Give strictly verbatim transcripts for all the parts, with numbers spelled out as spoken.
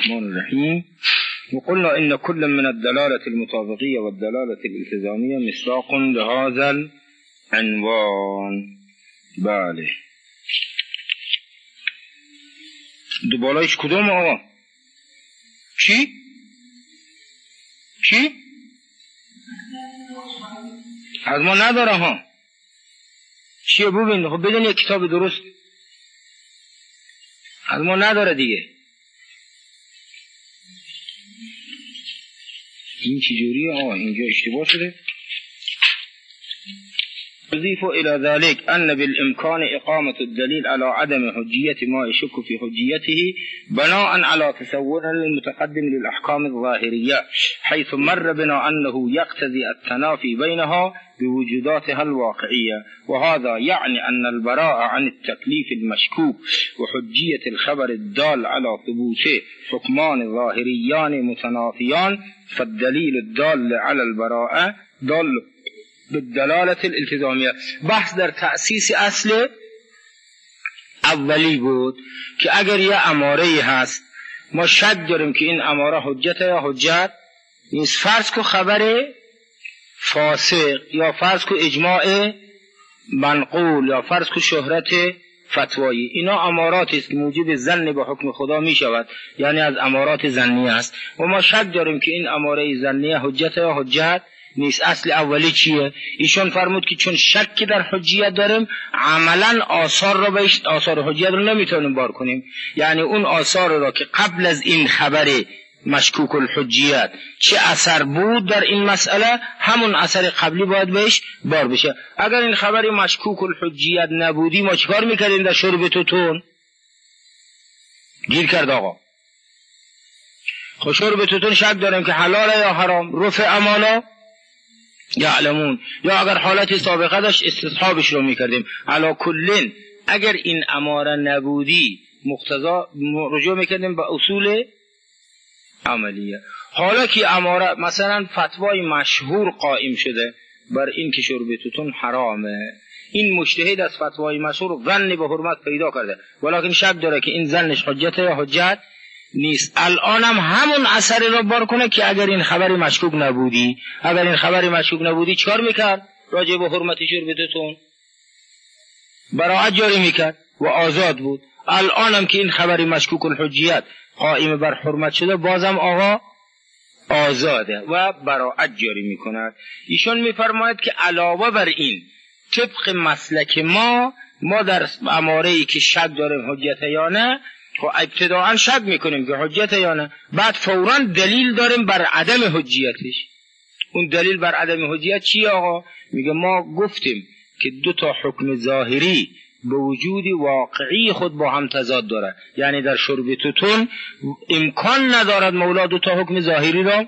الرحمن الرحیم. وقلنا إن كل من الدلالة المطابقية والدلالة الالتزامية مصداق لهذا العنوان. بله دو بالایش کدوم آقا؟ چی؟ چی؟ از ما نداره ها. چیه ببین؟ خب بدون یک کتاب درست از ما نداره دیگه. این چجوریه آقا؟ اینجا اشتباه شده. نضيف إلى ذلك أن بالإمكان إقامة الدليل على عدم حجية ما يشك في حجيته بناء على تصور المتقدم للأحكام الظاهرية، حيث مر بنا أنه يقتضي التنافي بينها بوجوداتها الواقعية، وهذا يعني أن البراءة عن التكليف المشكوك وحجية الخبر الدال على ثبوته حكمان ظاهريان متنافيان، فالدليل الدال على البراءة دال بالدلالة الالتزامية. بحث در تأسیس اصل اولی بود که اگر یه اماره‌ای هست ما شک داریم که این اماره حجت یا حجت نیست، فرض کو خبر فاسق یا فرض کو اجماع منقول یا فرض کو شهرت فتوایی، اینا امارات است که موجب ظن به حکم خدا می شود، یعنی از امارات ظنی است و ما شک داریم که این اماره ظنی حجت یا حجت نیست. اصل اولی چیه؟ ایشون فرمود که چون شک در حجیت داریم عملا آثار را بهش آثار حجیت رو نمیتونیم بار کنیم، یعنی اون آثار را که قبل از این خبر مشکوک الحجیت چه اثر بود در این مسئله همون اثر قبلی باید بهش بار بشه. اگر این خبر مشکوک الحجیت نبودی ما چیکار میکردیم در شرب توتون؟ گیر کرد آقا. خب شرب توتون شک داریم که حلاله یا حرام، رفع امانه یعلمون، یا اگر حالتی سابقه داشت استصحابش رو میکردیم. علا کلین اگر این اماره نبودی مقتضا رجوع میکردیم به اصول عملیه. حالا که اماره مثلا فتوای مشهور قائم شده بر این که شرب توتون حرامه، این مجتهد از فتوای مشهور ظن به حرمت پیدا کرده ولیکن شک داره که این ظنش حجت یا حجت نیست، الان هم همون اثر را بار کنه که اگر این خبر مشکوک نبودی اگر این خبر مشکوک نبودی چکار میکرد؟ راجع به حرمت شرب توتون براءت جاری میکرد و آزاد بود. الان هم که این خبر مشکوک الحجیت قائم بر حرمت شده بازم آقا آزاده و براءت جاری میکند. ایشون میفرماید که علاوه بر این طبق مسلک ما ما در اماره‌ای که شک داریم حجت یا نه خب ابتداعا شک میکنیم که حجت یا نه، بعد فوراً دلیل داریم بر عدم حجیتش. اون دلیل بر عدم حجیت چیه آقا؟ میگه ما گفتیم که دو تا حکم ظاهری به وجود واقعی خود با هم تضاد داره، یعنی در شرب توتون امکان ندارد مولا دو تا حکم ظاهری را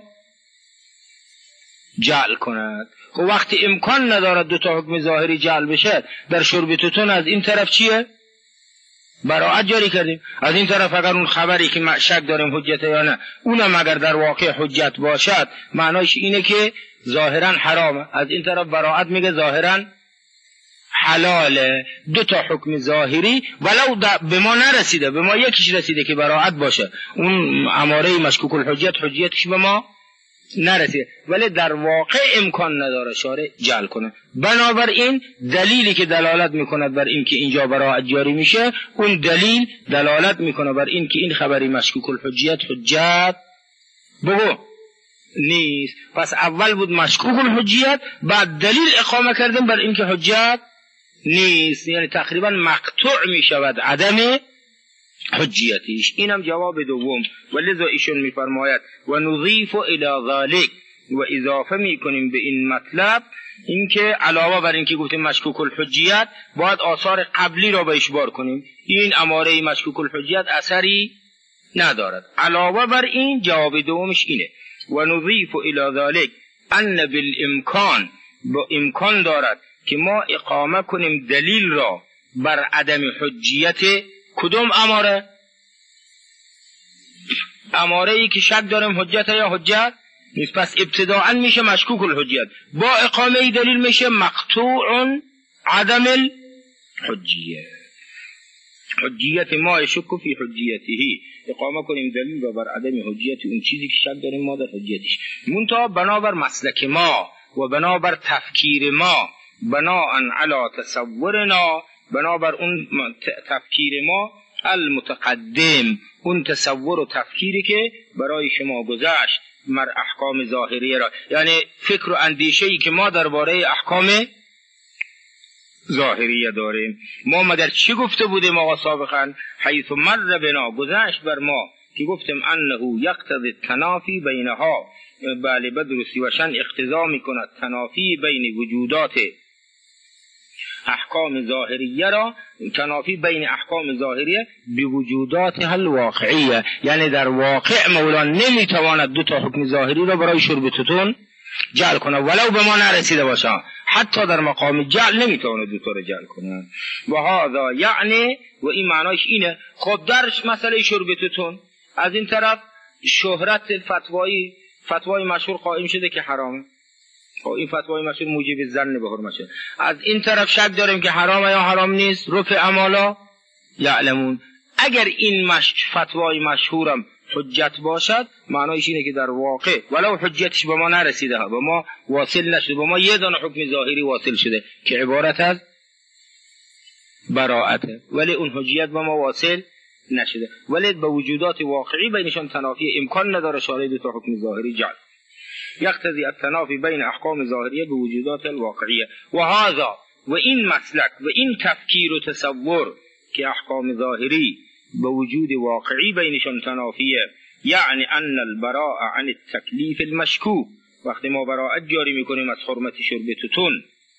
جعل کند. خب وقتی امکان ندارد دو تا حکم ظاهری جعل بشه در شرب توتون از این طرف چیه؟ براءت جاری کردیم. از این طرف اگر اون خبری که شک داریم حجت یا نه اونم اگر در واقع حجت باشد معنایش اینه که ظاهرا حرامه، از این طرف براءت میگه ظاهرا حلاله. دو تا حکم ظاهری ولو به ما نرسیده، به ما یکیش رسیده که براءت باشه، اون اماره مشکوک الحجت حجیتش به ما نرسیده ولی در واقع امکان نداره شارع جعل کنه. بنابراین دلیلی که دلالت میکند بر این که اینجا براءت جاری میشه اون دلیل دلالت میکنه بر این که این خبری مشکوک الحجیت حجت بگو نیست. پس اول بود مشکوک الحجیت، بعد دلیل اقامه کردن بر این که حجت نیست، یعنی تقریبا مقطوع میشود عدم حجیتیش. اینم جواب دوم. ولذا ایشون میفرماید و نضیف الی ذلک، و اضافه میکنیم به این مطلب اینکه علاوه بر این که گفتیم مشکوک الحجیت باید آثار قبلی را بهش بار کنیم. این اماره مشکوک الحجیت اثری ندارد. علاوه بر این جواب دومش اینه و نضیف الی ذلک ان بالامکان، با امکان دارد که ما اقامه کنیم دلیل را بر عدم حجیت کدوم اماره؟ اماره ای که شک داریم حجت یا حجت نیست، پس ابتداعا میشه مشکوک الحجیت، با اقامه ای دلیل میشه مقطوع عدم الحجیه. حجیت ما شک فی حجیته، اقامه کنیم دلیل و بر عدم حجیت اون چیزی که شک داریم ما در حجیتش، منتها بنابر مسلک ما و بنابر تفکیر ما، بناءً علی تصورنا، بنابر اون تفکیر ما المتقدم، اون تصور و تفکیری که برای شما گذشت مر احکام ظاهریه را، یعنی فکر و اندیشه‌ای که ما درباره احکام ظاهریه داریم. ما مگر چی گفته بودیم آقا سابقا؟ حیث مر بنا، گذشت بر ما که گفتیم انه یقتضی التنافی بینها، بله بدرستی وشن اقتضا میکند تنافی بین وجودات احکام ظاهریه را، تنافی بین احکام ظاهریه به وجودات الواقعیه، یعنی در واقع مولا نمیتواند دو تا حکم ظاهری را برای شرب توتون جعل کنه ولو به ما نرسیده باشه، حتی در مقام جعل نمیتواند دو تا را جعل کنه. و هذا یعنی، و این معناش اینه، خب در مسئله شرب توتون از این طرف شهرت فتوایی فتوای مشهور قائم شده که حرامه، خب این فتوای مشهور موجب ظن به حرمت شده، از این طرف شک داریم که حرامه یا حرام نیست، رفع امالا یعلمون. اگر این مش... فتوای مشهورم حجت باشد، معنایش اینه که در واقع ولو حجتش به ما نرسیده، به ما واصل نشده، به ما یه دانه حکم ظاهری واصل شده که عبارت از براءته، ولی اون حجیت به ما واصل نشده، ولی به وجودات واقعی بینشان تنافی امکان نداره شارع دو تا حکم ظاهری جعل. یقتضی التنافی بین احکام ظاهریه به وجودات الواقعیه. و هذا، و این مسلک و این تفکیر و تصور که احکام ظاهری به وجود واقعی بینشان تنافیه، یعنی ان البراء عن التکلیف المشکوک، وقتی ما براءت جاری میکنیم از حرمت شرب توتون،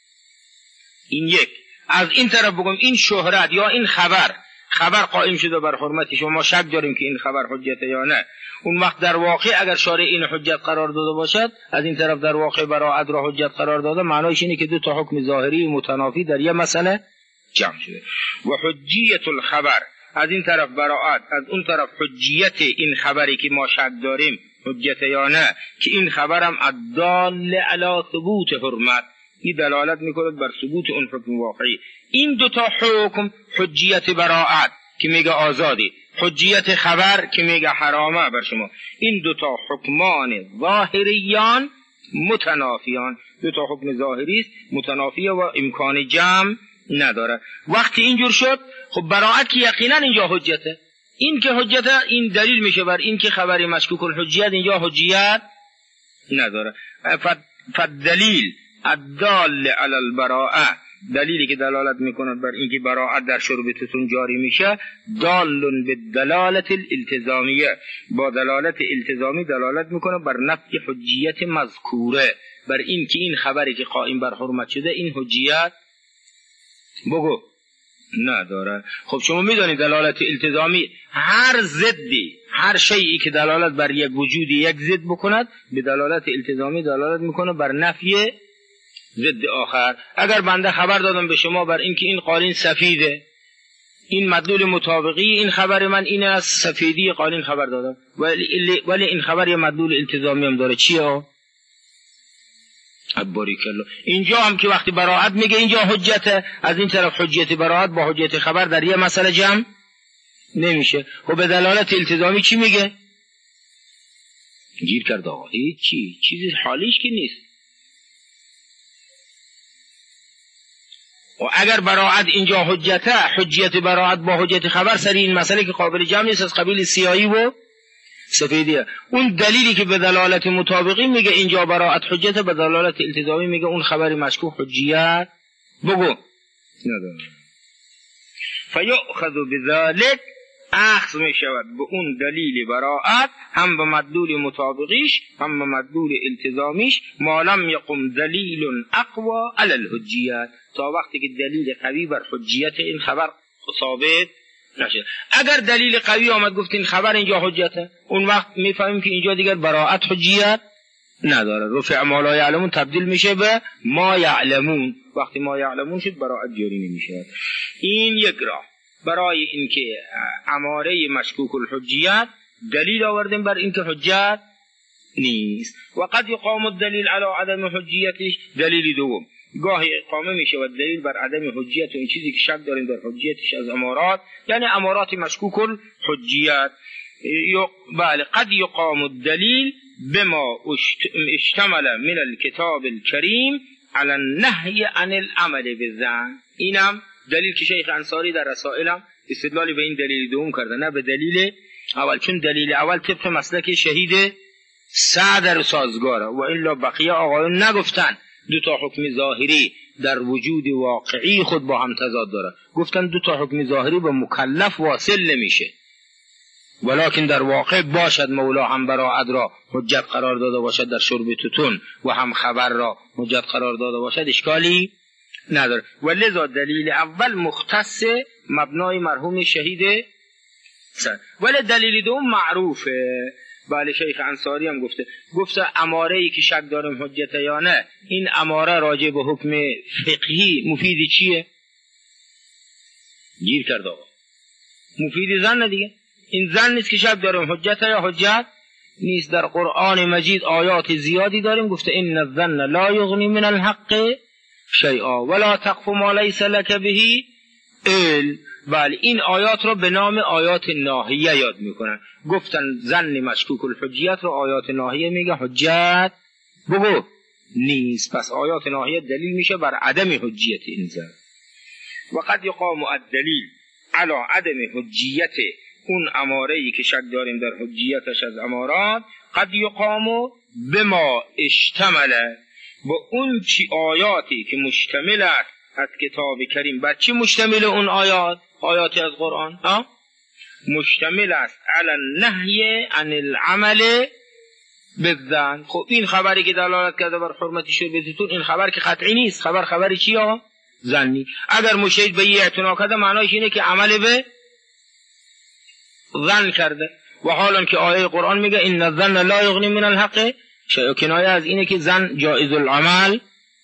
این یک. از این طرف بگم این شهرت یا این خبر خبر قائم شده بر حرمتش و ما شک داریم که این خبر حجته یا نه، اون وقت در واقع اگر شارع این حجت قرار داده باشد، از این طرف در واقع براءت را حجت قرار داده، معنایش اینه که دو تا حکم ظاهری متنافی در یک مسئله جمع شده. و حجیت الخبر، از این طرف براءت، از اون طرف حجیت این خبری که ما شک داریم حجت یا نه، که این خبرم الدال علی ثبوت حرمت، این دلالت میکند بر ثبوت اون حکم واقعی. این دو تا حکم، حجیت براءت که میگه آزادی، حجیت خبر که میگه حرامه بر شما، این دو تا حکمان ظاهریان متنافیان، دو تا حکم ظاهری است متنافیه و امکان جمع نداره. وقتی اینجور شد، خب براءت که یقینا اینجا حجته، این که حجته این دلیل میشه بر این که خبری مشکوک الحجیت اینجا حجیت نداره. فالدلیل الدال علی البراءه، دلیلی که دلالت میکند بر اینکه براءت در شربتتون جاری میشه، دالن به دلالت الالتزامیه، با دلالت التزامی دلالت میکنه بر نفی حجیت مذکوره، بر این که این خبری که قائم بر حرمت شده این حجیت بگو نداره. خب شما میدونید دلالت التزامی هر ضدی، هر شیئی که دلالت بر یک وجودی یک ضد بکند، به دلالت التزامی دلالت میکنه بر نفی ضد آخر. اگر بنده خبر دادم به شما بر اینکه این قالین سفیده، این مدلول مطابقی این خبر من اینه، از سفیدی قالین خبر دادم، ولی ولی این خبر یه مدلول التزامی هم داره، چیه؟ باریکالله. اینجا هم که وقتی براءت میگه اینجا حجته، از این طرف حجیت براءت با حجیت خبر در یه مسئله جمع نمیشه. خب به دلالت التزامی چی میگه؟ گیر کرد آقا، هیچی چیزی حالیش که نیست. و اگر براءت اینجا حجته، حجیت براءت با حجیت خبر سری این مسئله که قابل جمع نیست، از قبیل سیاهی و سفیدیه. اون دلیلی که به دلالت مطابقی میگه اینجا براءت حجته، به دلالت التزامی میگه اون خبر مشکوک حجیت بگو نداره. فیؤخذ بذلک، اخذ میشود به اون دلیل براءت، هم به مدلول مطابقیش هم به مدلول التزامیش، ما لم یقم دلیل اقوى علی الحجیت، تا وقتی که دلیل قوی بر حجیت این خبر ثابت نشد. اگر دلیل قوی آمد گفت این خبر اینجا حجته، اون وقت میفهمیم که اینجا دیگر براءت حجیت نداره، رفع ما لا یعلمون تبدیل میشه به ما یعلمون، وقتی ما یعلمون شد براءت جاری نمیشه. این یک راه برای اینکه اماره مشکوک الحجیت دلیل آوردیم بر اینکه حجت نیست. و قد یقام الدلیل علی عدم حجیتش، دلیل دوم گاهی اقامه میشه و دلیل بر عدم حجیت و این چیزی که شک داریم در حجیتش از امارات، یعنی امارات مشکوک الحجیت. بله قد یقام الدلیل بما اشتمل من الكتاب الكریم على النهی عن العمل بالظن. اینم دلیل که شیخ انصاری در رسائلم استدلالی به این دلیل دوم کرده، نه به دلیل اول، چون دلیل اول طبق مسلک شهید سعد سازگاره و الا بقیه آقایون نگفتن دو تا حکم ظاهری در وجود واقعی خود با هم تضاد داره، گفتن دو تا حکم ظاهری به مکلف واصل نمیشه، ولکن در واقع باشد مولا هم براعد را حجت قرار داده باشد در شرب توتون و هم خبر را حجت قرار داده باشد، اشکالی نداره. ولذا دلیل اول مختص مبنای مرحوم شهید سعد، ولی دلیل دوم معروفه. بله شیخ انصاری هم گفته گفته اماره ای که شک داریم حجت یا نه، این اماره راجع به حکم فقهی مفید چیه؟ گیر کرده آقا، مفید زن دیگه. این زن نیست که شک داریم حجت یا حجت نیست. در قرآن مجید آیات زیادی داریم گفته ان الظن لا یغنی من الحق شیئا ولا تقف ما لیس لک به علم. بله این آیات رو به نام آیات ناهیه یاد میکنن، گفتن زن مشکوک الحجیت رو آیات ناهیه میگه حجت بگو نیست، پس آیات ناهیه دلیل میشه بر عدم حجیت این زن. و قد یقام الدلیل علی عدم حجیت اون اماره‌ای که شک داریم در حجیتش از امارات، قد یقام بما اشتمل، با اون چی آیاتی که مشتمل است از کتاب کریم. بر چی مشتمل اون آیات؟ آیاتی از قرآن ها؟ مشتمل است علی النهی عن العمل بالظن. خب این خبری که دلالت کرده بر حرمت شربتون، این خبر که قطعی نیست، خبر خبری چی ها؟ ظنی. اگر مشهید به یه اعتنا کرده معنایش اینه که عمل به ظن کرده، و حالا که آیه قرآن میگه ان الظن لا یغنی من الحق شیء، کنایه از اینه که ظن جایز العمل.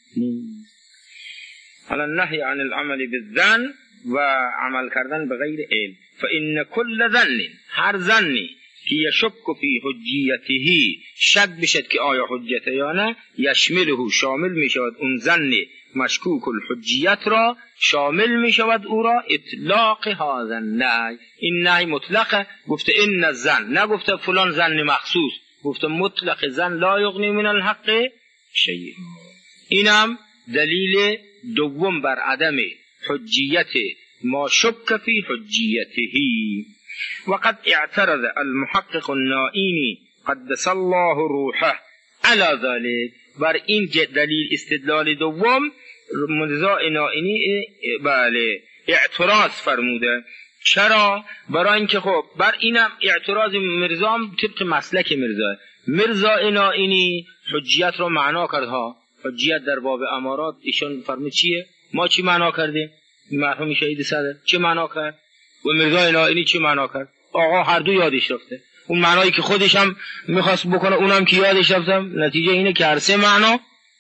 حالا نهی عن العمل بالظن و عمل کردن به غیر علم. فان كل ظن، هر ظنی که یشک فی حجیته، شک بشد که آیا حجت یا نه، یشمله شامل می شود اون ظن مشکوک الحجیت را، شامل می شود او را اطلاق هذا النهی. این نهی مطلقه، گفته ان الظن، نگفته فلان ظن مخصوص، گفته مطلق ظن لا یغنی من الحق شیء. اینم دلیل دوم بر عدم حجیت ما شک فی حجیته. وقد اعترض المحقق النائینی قدس الله روحه علی ذلك، بر این دلیل استدلال دوم مرزا نائینی بله اعتراض فرموده. چرا؟ برای اینکه خب بر اینم اعتراض مرزا طبق مسلک مرزا مرزا نائینی حجیت رو معنا کرد ها. حجیت در باب امارات ایشون فرمود چیه؟ ما چی معنا کردیم؟ مرحوم شهید صدر چی معنا کرد و مرزا نائینی چی معنا کرد؟ آقا هر دو یادش رفته. اون معنایی که خودش هم میخواست بکنه اونم که یادش رفتم، نتیجه اینه که هر سه معنا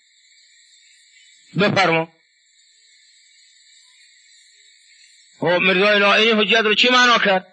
بفرما. خب مرزا نائینی حجیت رو چی معنا کرد؟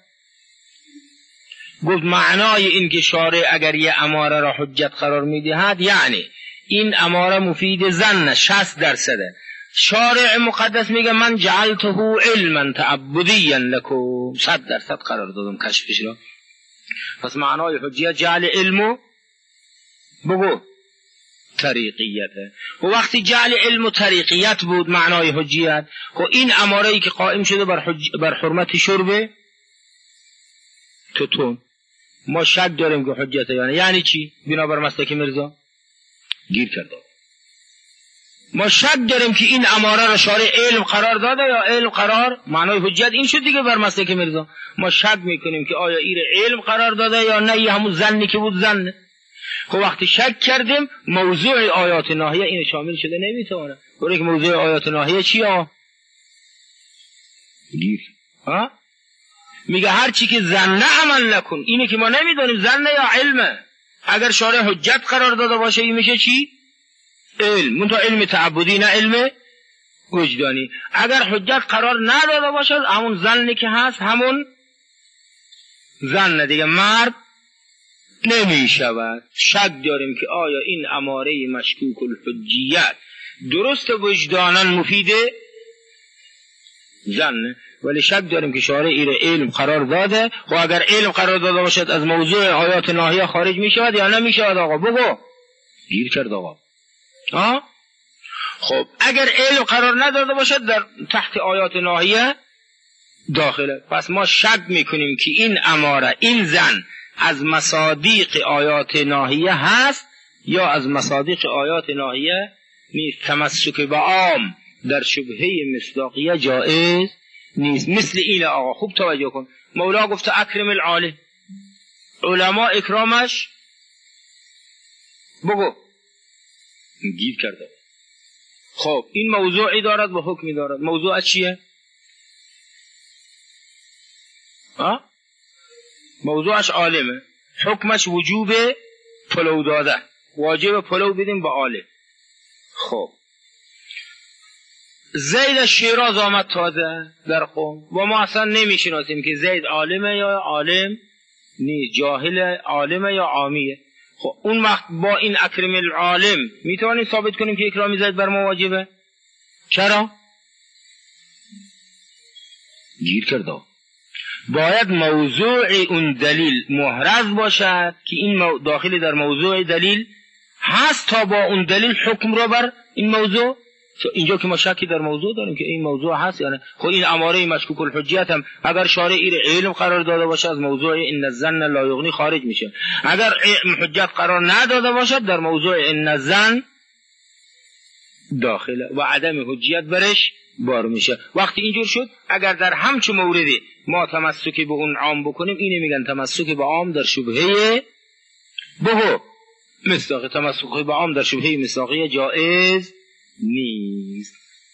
گفت معنای این که شارع اگر یه اماره را حجت قرار میدهد، یعنی این اماره مفید ظن شصت درصده، شارع مقدس میگه من جعلته علما تعبدیا لکم، صد درصد قرار دادم کشفش را. پس معنای حجیت جعل علمو بگو طریقیته. و وقتی جعل علم و طریقیت بود معنای حجیت، و این اماره‌ای که قائم شده بر, حج... بر حرمت شرب توتون، ما شک داریم که حجت یعنی یعنی چی؟ بنابر مسلک مرزا گیر کرده. ما شک داریم که این اماره را شارع علم قرار داده یا علم قرار، معنای حجت این شد دیگه بر مسلک مرزا. ما شک میکنیم که آیا این علم قرار داده یا نه، یه همون ظنی که بود ظن. خب وقتی شک کردیم موضوع آیات ناهیه این شامل شده نمیتونه. برای که موضوع آیات ناهیه چیه؟ گیر ها؟ میگه هر چی که ظن عمل نکن. اینه که ما نمیدونیم ظن یا علمه. اگر شارع حجت قرار داده باشه این میشه چی؟ علم. منتها علم تعبدی نه علم وجدانی. اگر حجت قرار نداده باشد همون ظنی که هست همون ظن دیگه مرد نمی شود. شک داریم که آیا این اماره مشکوک الحجیت درست وجدانن مفیده زن، ولی شک داریم که شارع ایره علم قرار داده. و اگر علم قرار داده باشد از موضوع آیات ناهیه خارج می شود یا نمی شود؟ آقا بگو. گیر کرد آقا. آه؟ خب اگر علم قرار نداده باشد در تحت آیات ناهیه داخله. پس ما شک میکنیم که این اماره، این زن از مصادیق آیات ناهیه هست یا از مصادیق آیات ناهیه نیست. تمسک به عام در شبهه مصداقیه جائز نیست. مثل این آقا خوب توجه کن، مولا گفته اکرم العالم، علماء اکرامش بگو. گیر کرده. خب این موضوعی دارد و حکمی دارد. موضوع چیه؟ آه؟ موضوعش عالمه، حکمش وجوب پلو داده، واجب پلو بدیم با عالم. خب زید شیراز آمد تازه در قوم و ما اصلا نمیشناسیم که زید عالمه یا عالم نی، جاهل عالمه یا عامیه. خب اون وقت با این اکرم العالم میتوانیم ثابت کنیم که اکرام زید بر ما واجبه؟ چرا؟ گیر کرده. باید موضوع اون دلیل محرز باشد که این داخل در موضوع دلیل هست تا با اون دلیل حکم رو بر این موضوع. اینجا که ما شکی در موضوع داریم که این موضوع هست یعنی. خب این اماره مشکوک الحجیت هم اگر شارع ایر علم قرار داده باشه از موضوع ان الظن لا یغنی خارج میشه. اگر حجت قرار نداده باشد در موضوع ان الظن داخله و عدم حجیت برش بار میشه. وقتی اینجور شد اگر در همچون موردی ما تمسک به اون عام بکنیم، اینه میگن تمسک به عام در شبهه بهو مصداق. تمسک به عام در شبهه مصداقیه جائز نیست.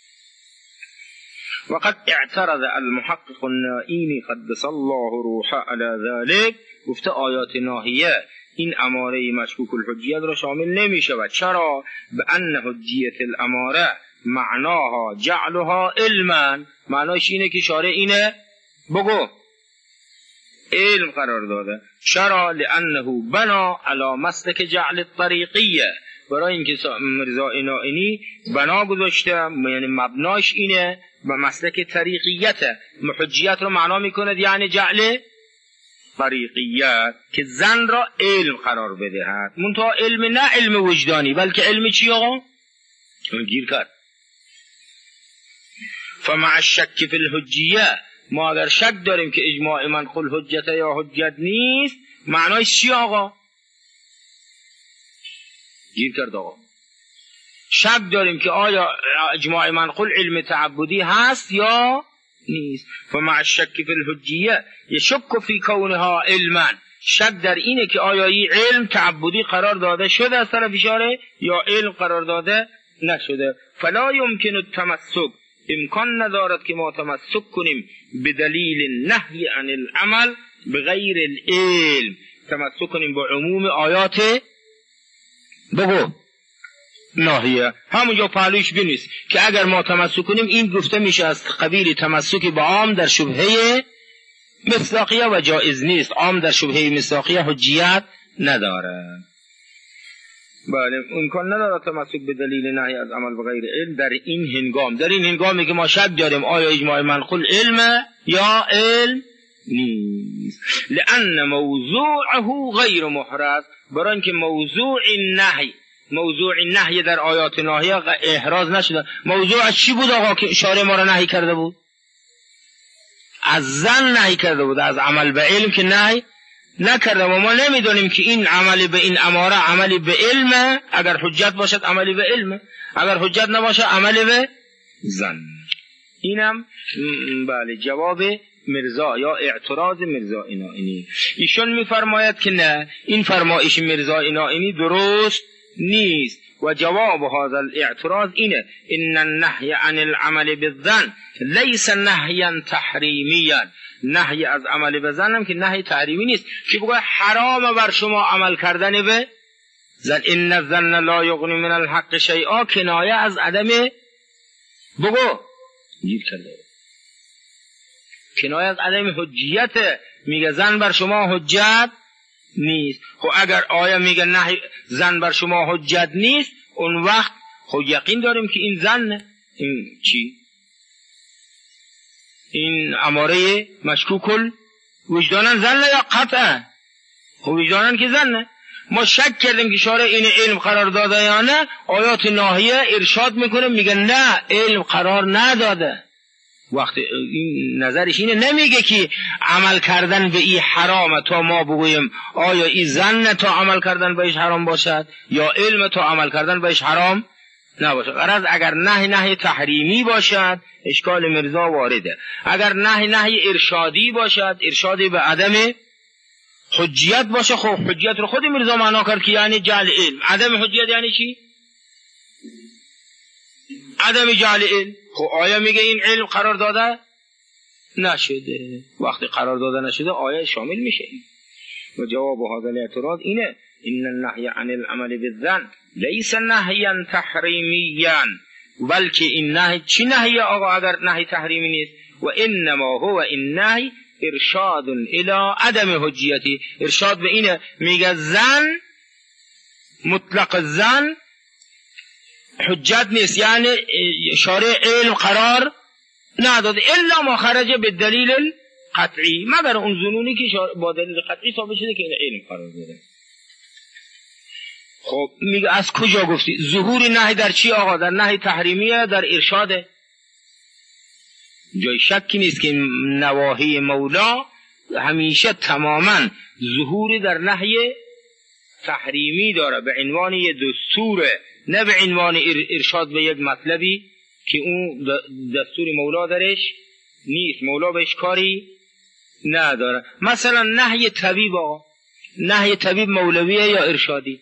وقد اعترض المحقق النائینی قدس الله روحه علی ذلك، گفته آیات ناهیه این اماره مشکوک الحجیت را شامل نمی شود. چرا؟ به ان حجیت الاماره معناها جعلها علما، معناش اینه که شارع اینه بگو علم قرار داده. چرا؟ لانه بنا علی مسلک جعل الطریقیه، برای اینکه مرزا نائینی بنا گذاشته یعنی مبناش اینه و مسلک طریقیت. حجیت رو معنا میکنه یعنی جعل طریقیت که زن را علم قرار بدهد. منتها علم نه علم وجدانی بلکه علم چی آقا؟ گیر کرد. فمع الشک فی الحجیه، ما اگر شک داریم که اجماع منقول حجت یا حجت نیست، معنای چی آقا؟ گیر کرد آقا. شک داریم که آیا اجماع منقول علم تعبدی هست یا نیست. فمع الشک فی الحجیه یشک فی کونها علما، شک در اینه که آیا این علم تعبدی قرار داده شده از طرف شارع یا علم قرار داده نشده. فلا یمکن التمسک، امکان ندارد که ما تمسک کنیم به دلیل نهی عن العمل بغیر العلم، تمسک کنیم با عموم آیات بگو ناهیه. همونجا پهلوش بینیست که اگر ما تمسک کنیم این گفته میشه از قبیل تمسک با عام در شبهه مصداقیه و جائز نیست. عام در شبهه مصداقیه حجیت نداره. بله امکان نداره تمسک به دلیل نهی از عمل بغیر علم در این هنگام. در این هنگامی که ما شک داریم آیا اجماع منقول علم یا علم نیست. لأن موضوعه غیر محرز، برای اینکه موضوع نهی موضوع نهی در آیات ناهیه احراز نشده. موضوع چی بود آقا که شارع ما را نهی کرده بود؟ از زن نهی کرده بود، از عمل به علم که نهی نکرده. و ما نمیدونیم که این عملی به این اماره عملی به علم، اگر حجت باشد عملی به علم، اگر حجت نباشه عملی به زن. اینم بله جواب مرزا یا اعتراض مرزا نائینی. ایشون میفرماید که نه، این فرمایش مرزا نائینی درست نیست و جواب هذا الاعتراض اینه ان النهی عن العمل بالظن لیس نهیا تحریمیا. نهی از عمل به زن هم که نهی تحریمی نیست که بگه حرام بر شما عمل کردن به زن. ان الظن لا یغنی من الحق شیئا، کنایه از عدم بگو گیر کرده کنایه از عدم حجیت. میگه زن بر شما حجت نیست. خب اگر آیا میگه نه زن بر شما حجت نیست، اون وقت خب یقین داریم که این زنه. این چی؟ این اماره مشکوکل وجدانن زنه یا قطعه؟ خب وجدانن که زنه. ما شک کردیم که شارع این علم قرار داده یا نه. آیات ناهیه ارشاد میکنه میگه نه علم قرار نداده. وقتی این نظرش اینه نمیگه که عمل کردن به این حرامه تا ما بگوییم آیا این زن تا عمل کردن بهش حرام باشد یا علم تا عمل کردن بهش حرام نباشد. غرض اگر نهی نهی تحریمی باشد اشکال مرزا وارده، اگر نهی نهی ارشادی باشد ارشادی به عدم حجیت باشه. خب حجیت رو خود مرزا معنا کرد که یعنی جعل علم. عدم حجیت یعنی چی؟ عدم جعل علم. خب آیا میگه این علم قرار داده نشده؟ وقتی قرار داده نشده آیه شامل میشه. و جواب هذا الاعتراض اینه ان النهی عن العمل بالظن لیس نهیا تحریمیا، بلکه این نهی چی نهیه آقا اگر نهی تحریمی نیست؟ و انما هو این نهی ارشاد الی عدم حجیتی. ارشاد به اینه میگه زن مطلق زن حجت نیست، یعنی شارع علم قرار نداده الا ما خرج به دلیل قطعی، مگر اون ظنونی که با دلیل قطعی ثابت شده که این علم قرار داده. خب میگه از کجا گفتی؟ ظهور نهی در چی آقا؟ در نهی تحریمیه، در ارشاده. جای شکی نیست که نواهی مولا همیشه تماما ظهوری در نهی تحریمی داره به عنوان یه دستوره، نه به عنوان ارشاد به یک مطلبی که اون دستور مولا درش نیست، مولا بهش کاری نداره. مثلا نهی طبیب آقا، نهی طبیب مولویه یا ارشادی؟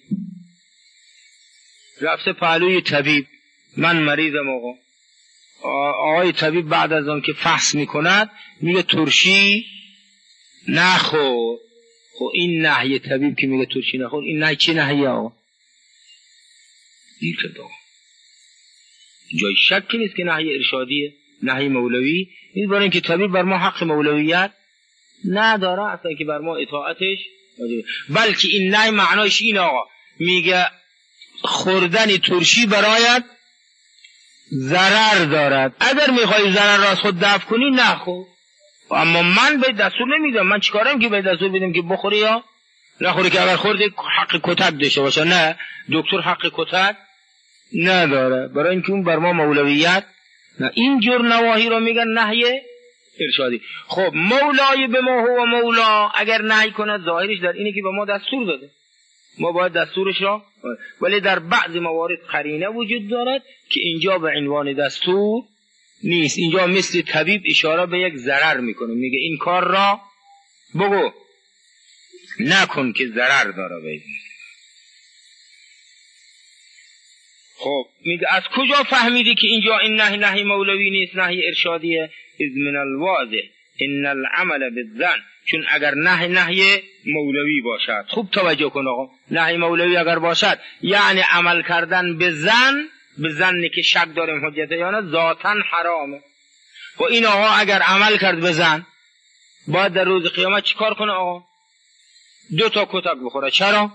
رفته پهلوی طبیب من مریضم آقا، آقای طبیب بعد از اون که فحص میکند میگه ترشی نخور. خب این نهی طبیب که میگه ترشی نخور، این نهی چه نهیه آقا؟ دیر کرد آقا. جای شکی نیست که نهی ارشادیه، نهی مولوی. این برای اینکه طبیب بر ما حق مولویت نداره اصلا که بر ما اطاعتش، بلکه این نهی معنایش این آقا میگه خوردن ترشی برایت ضرر دارد، اگر میخوای ضرر را از خود دفع کنی نخور. اما من به دستور نمیدم، من چیکارم که به دستور بدم که بخوری یا نخوری؟ که اگر خوردی حق کتک داشته باشه. نه، دکتر حق کتک نداره، برای اینکه اون بر ما مولویت نه. اینجور نواهی رو میگن نهی ارشادی. خب مولای به ما هو مولا اگر نهی کند ظاهرش در اینه که به ما دستور داده، ما باید دستورش را، ولی در بعض موارد قرینه وجود دارد که اینجا به عنوان دستور نیست. اینجا مثل طبیب اشاره به یک ضرر میکنه، میگه این کار را بگو نکن که ضرر داره بید. خب میگه از کجا فهمیدی که اینجا این نهی نهی مولوی نیست، نهی ارشادیه؟ از من الواضح ان العمل بالظن، چون اگر نهی نهی مولوی باشد، خوب توجه کن آقا، نهی مولوی اگر باشد یعنی عمل کردن به ظن، به ظنی که شک داریم حجت یا نه، ذاتاً حرامه. و این آقا اگر عمل کرد به ظن باید در روز قیامت چیکار کنه آقا؟ دو تا کتک بخوره. چرا؟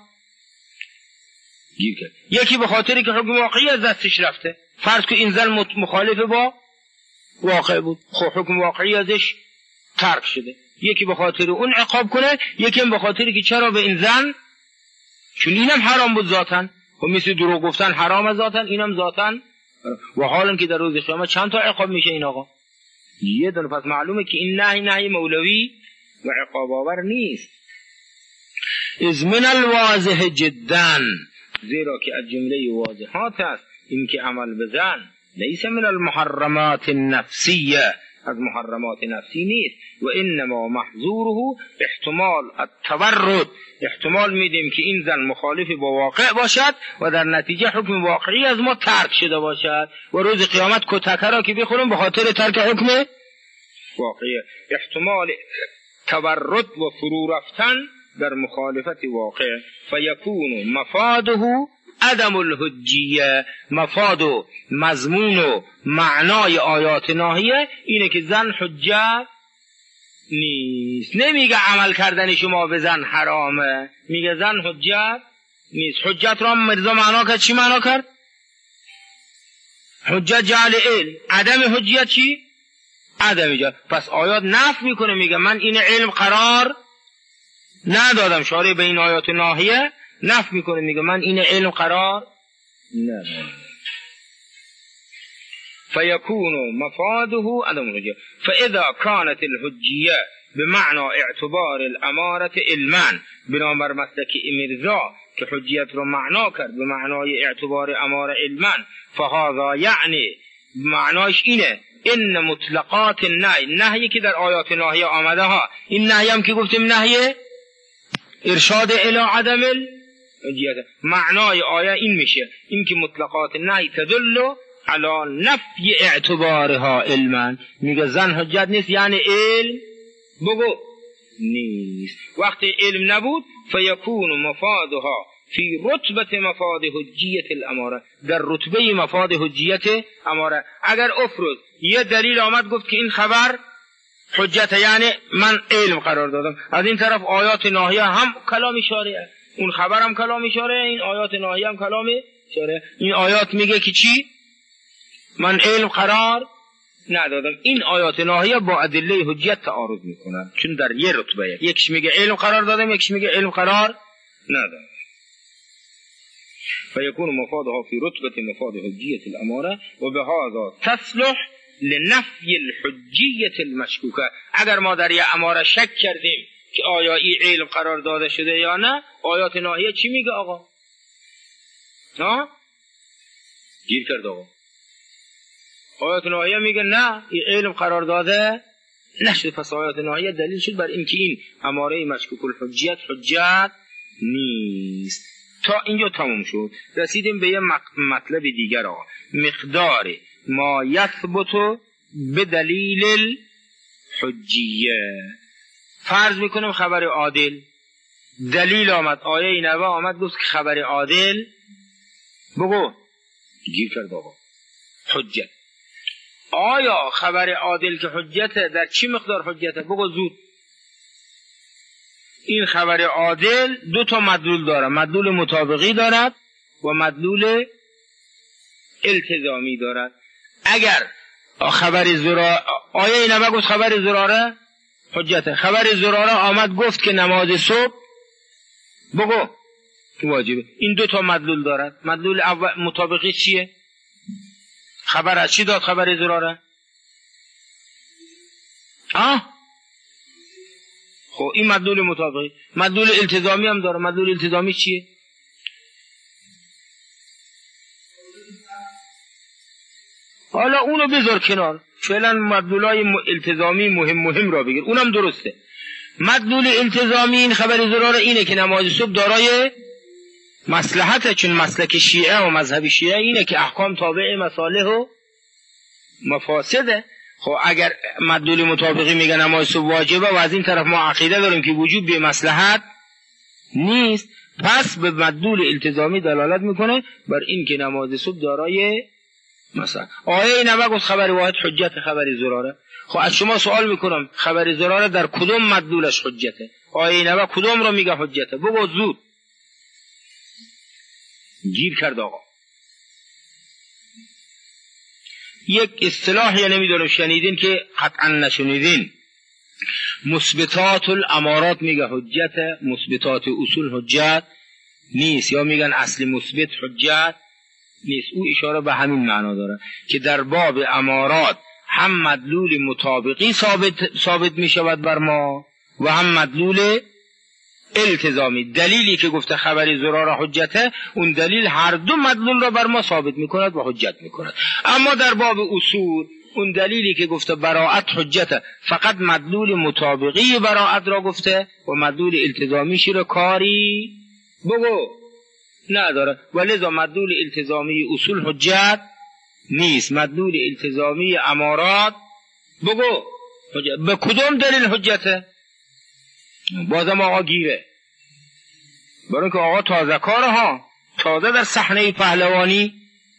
یکی به خاطری که حکم واقعی از دستش رفته، فرض که این ظن مخالف با واقع بود، خب حکم واقعی ازش ترک شده. یکی به خاطر اون عقاب کنه، یکی هم به خاطری که چرا به این ظن، چون اینم حرام بود ذاتاً، و مثل دروغ گفتن حرام ذاتاً، اینم ذاتاً، و حالا که در روز قیامت چند تا عقاب میشه این آقا؟ یه دونه. پس معلومه که این نهی نهی مولوی و عقاب آور نیست. از من الواضح جدا، زیرا که از جمله واضحات است این که عمل بزن لیس من المحرمات النفسیه، از محرمات نفسی نیست. و انما محظوره احتمال التورد، احتمال میدیم که این زن مخالف با واقع باشد و در نتیجه حکم واقعی از ما ترک شده باشد و روز قیامت کتکه را که بخوریم به خاطر ترک حکم واقعی. احتمال تورد و فرو رفتن در مخالفت واقع، فیکون مفاده عدم الحجیه، مفاد و مضمون و معنای آیات ناهیه اینه که زن حجت نیست. نمیگه عمل کردن شما به زن حرامه، میگه زن حجت نیست. حجت را مرزا معنا کرد، چی معنا کرد؟ حجت جعل علم، عدم حجت چی؟ عدم جعل. پس آیات نفی میکنه، میگه من این علم قرار ندادم. شارع به این آیات ناهیه نفی میکنه، میگه من این علم قرار ندادم. فيكون مفاده عدم الحجة. فإذا كانت الحجية بمعنى اعتبار الأمارة علما، بنابر مسلک مرزا که حجیت رو معنا کرد به معنای اعتبار اماره علما، فهذا یعنی معناش اینه ان مطلقات النهی، نهی که در آیات ناهیه آمده ها، این نهی هم که گفتیم نهی ارشاد الی عدم الحجیت، معنای آیه این میشه، این که مطلقات النهی تدل علی نفی اعتبارها علما، میگه زن حجت نیست یعنی علم بگو نیست. وقتی علم نبود فیکون مفادها فی رتبه مفاد حجیت الاماره، در رتبه مفاد حجیت اماره. اگر افرض یه دلیل آمد گفت که این خبر حجت، یعنی من علم قرار دادم، از این طرف آیات ناهیه هم کلام شارعه، اون خبر هم کلام شارعه، این آیات ناهیه هم کلام شارعه. این آیات میگه که چی؟ من علم قرار ندادم. این آیات ناهیه با ادله حجیت تعارض میکنن، چون در یه رتبه، یکش میگه علم قرار دادم، یکش میگه علم قرار ندادم. فیکون مفادها فی رتبه مفاد حجیت الاماره و به هذا تصلح لنفی الحجیت المشکوکه. اگر ما در یه اماره شک کردیم که آیا این علم قرار داده شده یا نه، آیات ناهیه چی میگه آقا؟ ها؟ گیر کرد آقا. آیات ناهیه میگه نه این علم قرار داده نشد. پس آیات ناهیه دلیل شد بر اینکه این اماره مشکوک الحجیت حجت نیست. تا اینجا تموم شد. رسیدیم به یه مطلب دیگر آقا، مقدار ما یثبت به دلیل الحجیه. فرض میکنم خبر عادل دلیل آمد، آیه نبا آمد گفت که خبر عادل بگو گیر کرد آقا حجت. آیا خبر عادل که حجته در چی مقدار حجته؟ بگو زود. این خبر عادل دو تا مدلول داره، مدلول مطابقی دارد و مدلول التزامی دارد. اگر خبر زراره، آیه این نبا گفت خبر زراره حجته، خبر زراره آمد گفت که نماز صبح بگو واجبه، این دو تا مدلول دارد. مدلول اول مطابقی چیه؟ خبر از چی داد خبر زراره؟ آه خب این مدلول مطابقی. مدلول التزامی هم داره. مدلول التزامی چیه؟ حالا اونو بذار کنار، فعلا مدلولای التزامی مهم مهم را بگیر، اونم درسته. مدلول التزامی این خبر زراره اینه که نماز صبح دارای مصلحته، چون مسلک شیعه و مذهب شیعه اینه که احکام تابع مصالح و مفاسده. خب اگر مدلول مطابقی میگه نماز صبح واجبه و از این طرف ما عقیده داریم که وجوب به مصلحت نیست، پس به مدلول التزامی دلالت میکنه بر این که نماز صبح دارای مثلا. آیه نبا گفت خبر واحد حجت خبر زراره. خب از شما سوال میکنم خبر زراره در کدوم مدلولش حجته؟ آیه نبا کدوم رو میگه حجته؟ بگو زود. گیر کرد آقا. یک اصطلاحی نمیدونم شنیدین که قطعا نشنیدین، مثبتات الامارات میگه حجت، مثبتات اصول حجت نیست، یا میگن اصل مثبت حجت نیست. او اشاره به همین معنا داره که در باب امارات هم مدلول مطابقی ثابت ثابت میشود بر ما و هم مدلول التزامی. دلیلی که گفته خبر زراره حجته، اون دلیل هر دو مدلول را بر ما ثابت میکند و حجت میکند. اما در باب اصول اون دلیلی که گفته براءت حجته، فقط مدلول مطابقی براءت را گفته و مدلول التزامیش را کاری بگو نداره، ولذا مدلول التزامی اصول حجت نیست. مدلول التزامی امارات بگو حجت. به کدوم دلیل حجته؟ بازم آقا گیره، برای اینکه آقا تازه کاره ها، تازه در صحنه پهلوانی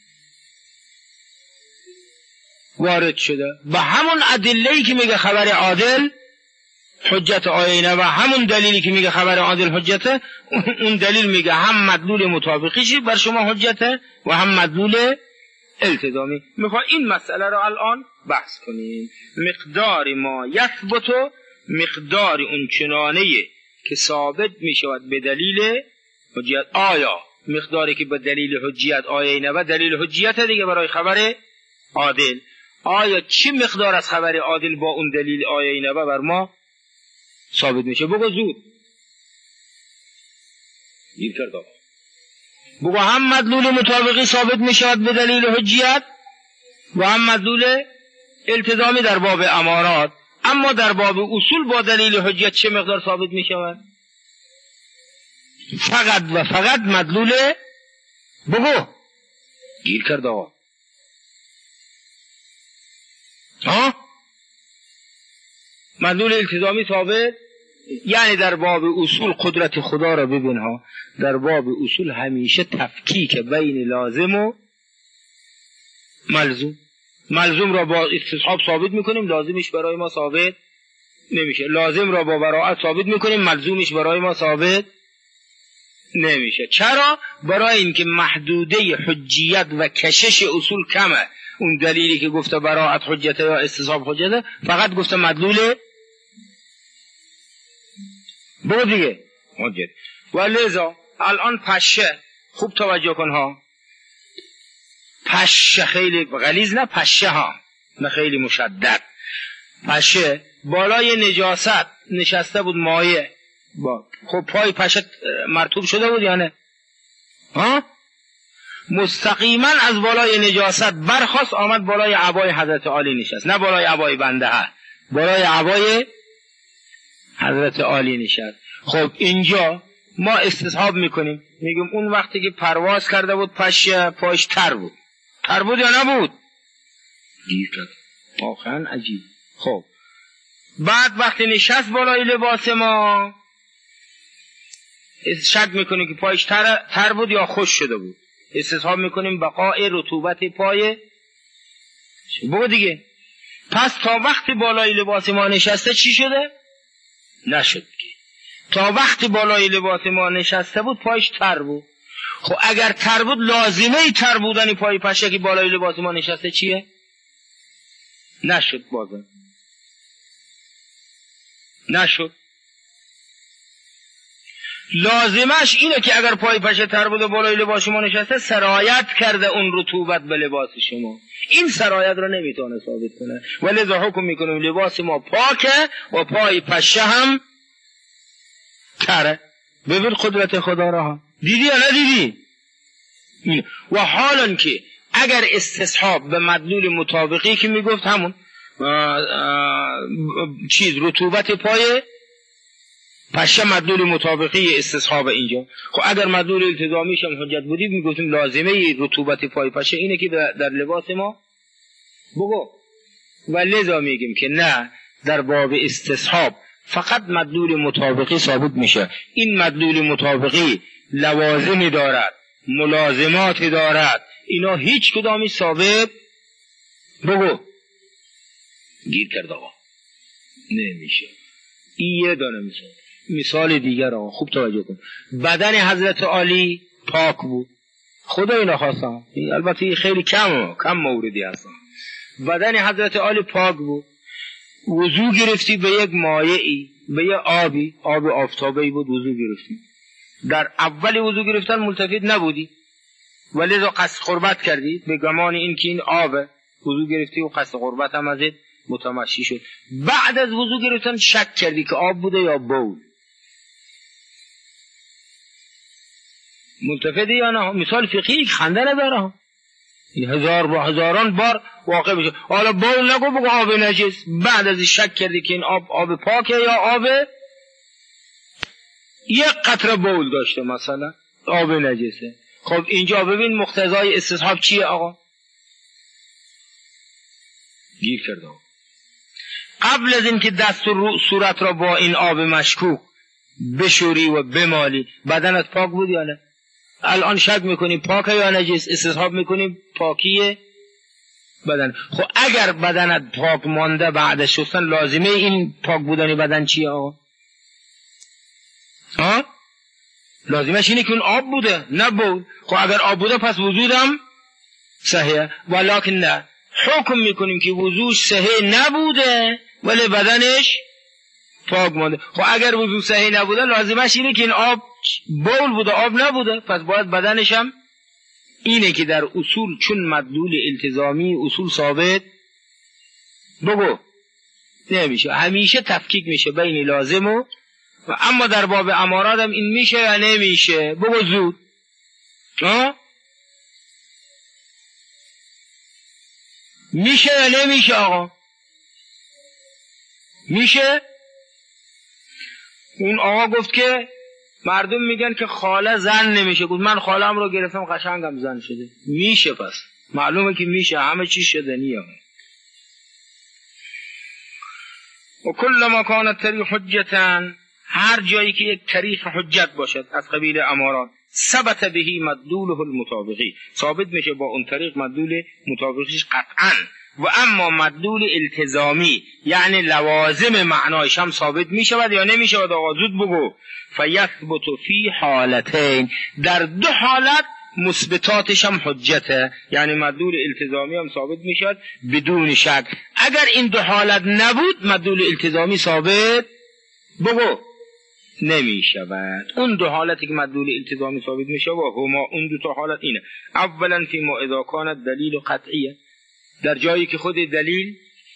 وارد شده. به همون ادله‌ای که میگه خبر عادل حجت آیه و همون دلیلی که میگه خبر عادل حجته، اون دلیل میگه هم مدلول مطابقیش بر شما حجته و هم مدلول التزامی. میخوام این مسئله رو الان بحث کنیم. مقدار ما یثبت، مقدار اون چنانه که ثابت میشود به دلیل حجیت. آیا مقداری که به دلیل حجیت آیه نبود دلیل حجیت دیگه برای خبر عادل، آیا چی مقدار از خبر عادل با اون دلیل آیه نبود بر ما ثابت میشه؟ بگو زود. گیر کرد آقا. بگو هم مدلول مطابقی ثابت میشود به دلیل حجیت و هم مدلول التزامی در باب امارات، اما در باب اصول با دلیل حجیت چه مقدار ثابت میشود؟ فقط و فقط مدلول. بگو. گیر کرد آقا. ها؟ مدلول التزامی ثابت، یعنی در باب اصول قدرت خدا را ببین ها، در باب اصول همیشه تفکیک بین لازم و ملزوم. ملزوم را با استصحاب ثابت میکنیم، لازمش برای ما ثابت نمیشه. لازم را با براءت ثابت میکنیم، ملزومش برای ما ثابت نمیشه. چرا؟ برای اینکه محدوده حجیت و کشش اصول کمه. اون دلیلی که گفته براءت حجت یا استصحاب حجت، فقط گفته مدلول. برو دیگه حجت. و لذا الان پشه، خوب توجه کن ها، پشه خیلی غلیظ، نه پشه ها، نه خیلی مشدد. پشه بالای نجاست نشسته بود مایه، با خب پای پشه مرطوب شده بود یا نه؟ ها؟ مستقیما از بالای نجاست برخاست آمد بالای عبای حضرت عالی نشست، نه بالای عبای بنده ها، بالای عبای حضرت عالی نشست. خب اینجا ما استصحاب میکنیم، میگیم اون وقتی که پرواز کرده بود پشه پاش تر بود، تر بود یا نبود؟ گیر کرد. واقعا عجیب. خب بعد وقتی نشست بالای لباس ما شک میکنیم که پایش تر, تر بود یا خوش شده بود، استصحاب میکنیم بقای رطوبت پای. بگو دیگه. پس تا وقتی بالای لباس ما نشسته چی شده؟ نشد. تا وقتی بالای لباس ما نشسته بود پایش تر بود. خب اگر تر بود لازمه تر بودنی پای پشه که بالای لباس ما نشسته چیه؟ نشد. بازم نشد. لازمش اینه که اگر پای پشه تر بود و بالای لباس شما نشسته سرایت کرده اون رطوبت به لباس شما، این سرایت رو نمیتونه ثابت کنه، ولی ذا حکم میکنیم لباس ما پاکه و پای پشه هم تره. ببین قدرت خدا را. دیدی یا ندیدی؟ و حالا که اگر استصحاب به مدلول مطابقی که میگفت همون آآ آآ چیز رطوبت پای پشه مدلول مطابقی استصحاب اینجا، خب اگر مدلول التزامیش هم حجت بودی میگفتیم لازمه رطوبت پای پشه اینه که در لباس ما. بگو. و لذا میگیم که نه، در باب استصحاب فقط مدلول مطابقی ثابت میشه. این مدلول مطابقی لوازمی دارد، ملازماتی دارد، اینا هیچ کدامی ثابت. بگو. گیر کرد آقا. نمیشه. این یه دانه مثال. مثال دیگر آقا خوب توجه کن. بدن حضرت عالی پاک بود، خدا اینا خواستم، البته خیلی کم کم موردی هستم. بدن حضرت عالی پاک بود، وضو گرفتی به یک مایعی، به یک آبی، آب آفتابی بود، وضو گرفتی. در اول وضو گرفتن ملتفت نبودی، ولی رو قصد قربت کردی به گمان این که این آبه، وضو گرفتی و قصد قربت هم ازت متمشی شد. بعد از وضو گرفتن شک کردی که آب بوده یا بول. ملتفتی یا نه؟ مثال فقهی خنده نداره، هزار با هزاران بار واقع بشه. حالا بول نگو، بگو آب نجس. بعد از شک کردی که این آب آب پاکه یا آب یک قطره بول داشته، مثلا آب نجسه. خب اینجا ببین مقتضای استصحاب چیه آقا؟ گیر کرده. قبل از این که دست و صورت را با این آب مشکوک بشوری و بمالی بدنت پاک بود یا نه؟ الان شک میکنی پاکه یا نجس، استصحاب میکنی پاکی بدن. خب اگر بدنت پاک مانده بعد از شستن لازمه این پاک بودنی بدن چیه آقا؟ ها؟ لازمش اینه که اون آب بوده نه بول. خب اگر آب بوده پس وجودم صحیح، ولیکن نه، حکم میکنیم که وضوش صحیح نبوده ولی بدنش پاک مانده. خب اگر وضو صحیح نبوده لازمش اینه که این آب بول بوده، آب نبوده، پس باید بدنش هم اینه که در اصول چون مدلول التزامی اصول ثابت بگو نمیشه، همیشه تفکیک میشه بین لازم و و اما در باب امارات هم این میشه یا نمیشه؟ بگو زود. ها میشه یا نمیشه آقا؟ میشه. اون آقا گفت که مردم میگن که خاله زن نمیشه، گفت من خالم رو گرفتم قشنگم زن شده. میشه، پس معلومه که میشه، همه چی شده نیه. و کل ما کانت طریق حجتا، هر جایی که یک طریق حجت باشد از قبیل امارات، ثبت بهی مدلوله المطابقی، ثابت میشه با اون طریق مدلول مطابقیش قطعا. و اما مدلول التزامی یعنی لوازم معنایش هم ثابت میشود یا نمیشود؟ آقا زود بگو. فیثبت فی حالتین، در دو حالت مثبتاتش هم حجته، یعنی مدلول التزامی هم ثابت میشد بدون شک. اگر این دو حالت نبود مدلول التزامی ثابت بگو نمیشود. اون دو حالتی که مدلول التزامی ثابت میشه و هما اون دو تا حالت اینه: اولا فی ما اذا کانت دلیل قطعیه، در جایی که خود دلیل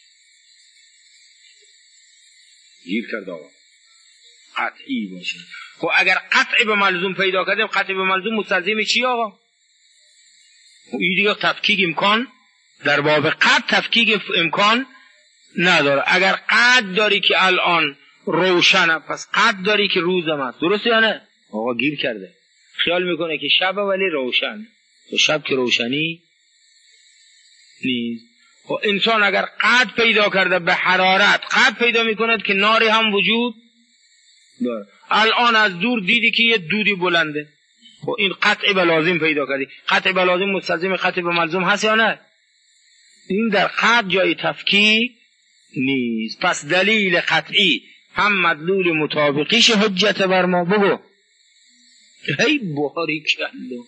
گیر کرد آقا قطعی باشه. خب اگر قطعی به ملزوم پیدا کردیم، قطعی به ملزوم مستلزم چی آقا؟ خب این دیگه تفکیک امکان در باب قطع تفکیک امکان نداره. اگر قطع داری که الان روشنه، پس قطع داری که روزم هست، درسته یا نه؟ آقا گیر کرده، خیال میکنه که شب ولی روشن، تو شب که روشنی نیست. خب انسان اگر قطع پیدا کرده به حرارت، قطع پیدا میکند که ناری هم وجود داره. الان از دور دیدی که یه دودی بلنده، خب این قطع به لازم پیدا کردی. قطع به لازم مستلزم قطع به ملزوم هست یا نه؟ این در قطع جای تفکیک نیست. پس دلیل قطعی هم مدلول مطابقیش حجت بر ما. بگو هی باری کلو.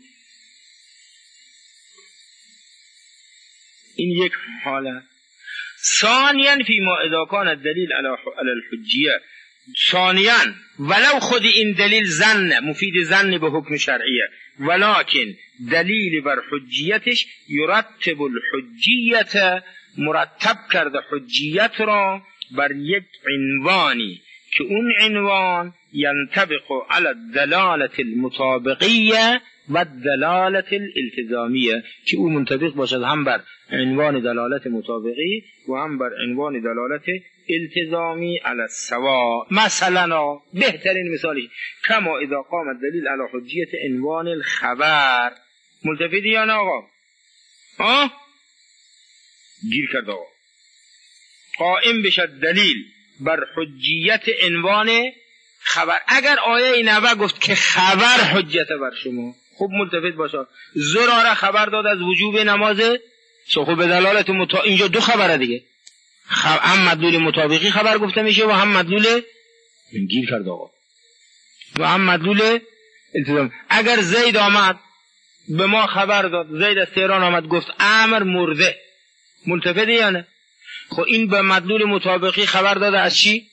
این یک حاله. ثانیاً فی ما اذا کان الدلیل علی الحجیه، ثانیاً ولو خود این دلیل زن مفید زن به حکم شرعیه، ولکن دلیل بر حجیتش یرتب الحجیت، مرتب کرده حجیت را بر یک عنوانی که اون عنوان ینطبق علی الدلالة المطابقیه و الدلالة الالتزامیه، که اون منطبق باشد هم بر عنوان دلالت مطابقی و هم بر عنوان دلالت التزامی علی السوا. مثلا بهترین مثالی کما اذا قام الدلیل علی حجیت عنوان الخبر. ملتفتی یا نه آقا؟ آه گیر کرد آقا. قائم بشد دلیل بر حجیت عنوان خبر. اگر آیه نبا گفت که خبر حجت بر شما، خب ملتفت باشه. زراره خبر داد از وجوب نماز صبح به دلالت متا... اینجا دو خبره دیگه، خب... هم مدلول مطابقی خبر گفته میشه و هم مدلول گیر کرد آقا و هم مدلول التزام. اگر زید آمد به ما خبر داد، زید از تهران آمد گفت امر مرده، ملتفت یا نه؟ خب این به مدلول مطابقی خبر داده از چی؟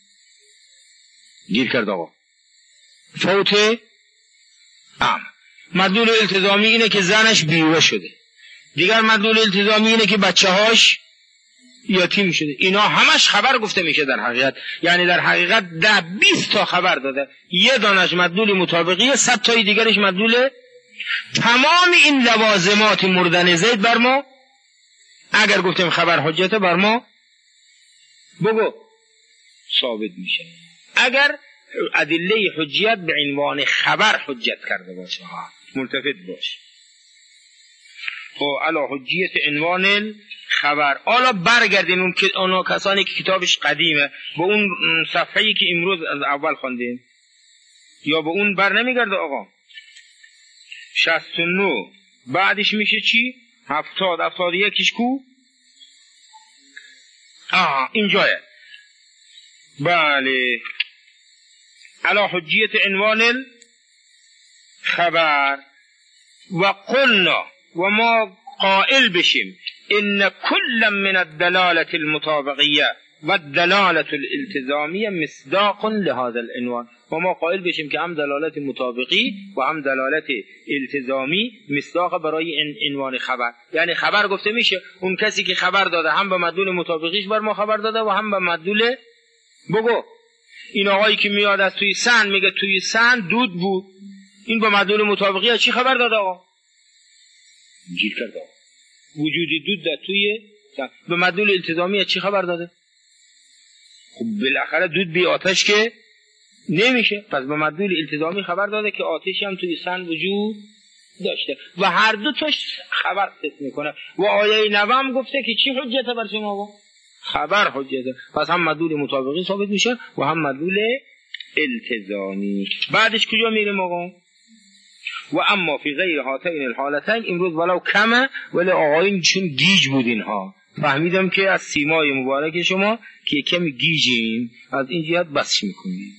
گیر کرد آقا فوت ام. مدلول التزامی اینه که زنش بیوه شده، دیگر مدلول التزامی اینه که بچه هاش یتیم شده. اینا همش خبر گفته میشه در حقیقت، یعنی در حقیقت ده بیست تا خبر داده، یه دانش مدلول مطابقیه، صد تای دیگرش مدلول. تمام این لوازمات مردن زید بر ما اگر گفتیم خبر حجت بر ما بگو ثابت میشه. اگر ادله حجیت به عنوان خبر حجت کرده باشه، ملتفت باشه. خب علی حجیت عنوان خبر. حالا برگردین اون که اونا کسانی که کتابش قدیمه به اون صفحه‌ای که امروز از اول خواندیم، یا به اون بر نمیگرده آقا. شصت و نه بعدش میشه چی؟ هفتاد هفتاد یکیش کو؟ آه اینجاه. بله علی حجیت عنوان خبر. و قلنا، و ما قائل بشیم ان کل من الدلاله المطابقیه و الدلاله الالتزامیه مصداق لهذا العنوان، و ما قائل بشیم که هم دلالت مطابقی و هم دلالت التزامی مصداق برای این عنوان خبر. یعنی خبر گفته میشه اون کسی که خبر داده هم به مدلول مطابقیش بر ما خبر داده و هم به مدلول. بگو این آقایی که میاد از توی سن میگه توی سن دود بود، این به مدلول مطابقی از چی خبر داده آقا؟ گیر کرده وجود دود در توی سن. به مدلول التزامی از چی خبر داده؟ خب بالاخره دود بی آتش که نمیشه، پس به مدلول التزامی خبر داده که آتشی هم توی سن وجود داشته و هر دو تاش خبر ثبت میکنه. و آیه نو هم گفته که چی حجته بر شما آقا؟ خبر حجته. پس هم مدلول مطابقی ثابت میشه و هم مدلول التزامی. بعدش کجا میریم آقا؟ و اما فی غیر هاتین الحالتین، امروز ولو کمه ولی آقایون چون گیج بود اینها، فهمیدم که از سیمای مبارک شما که کمی گیجین، از این جهت بسش میکنیم.